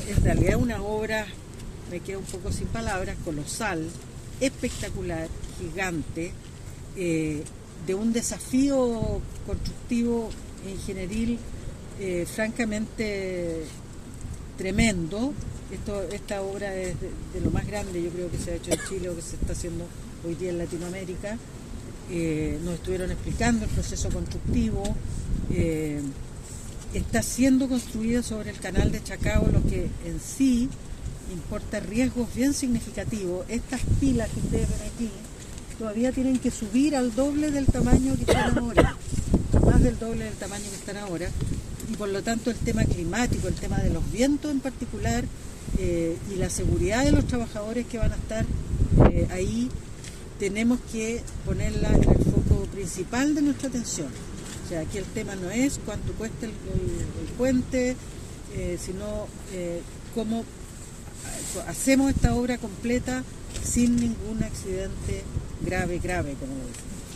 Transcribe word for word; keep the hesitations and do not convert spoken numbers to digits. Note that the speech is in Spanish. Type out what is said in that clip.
en realidad una obra, me quedo un poco sin palabras, colosal, espectacular, gigante, eh, de un desafío constructivo e ingenieril eh, francamente tremendo. Esto, esta obra es de, de lo más grande, yo creo, que se ha hecho en Chile o que se está haciendo hoy día en Latinoamérica. Eh, nos estuvieron explicando el proceso constructivo. Eh, está siendo construida sobre el canal de Chacao, lo que en sí importa riesgos bien significativos. Estas pilas que ustedes ven aquí todavía tienen que subir al doble del tamaño que están ahora, más del doble del tamaño que están ahora, y por lo tanto el tema climático, el tema de los vientos en particular, eh, y la seguridad de los trabajadores que van a estar eh, ahí, tenemos que ponerla en el foco principal de nuestra atención. O sea, aquí el tema no es cuánto cuesta el, el, el puente, eh, sino eh, cómo hacemos esta obra completa sin ningún accidente grave, grave, como decimos.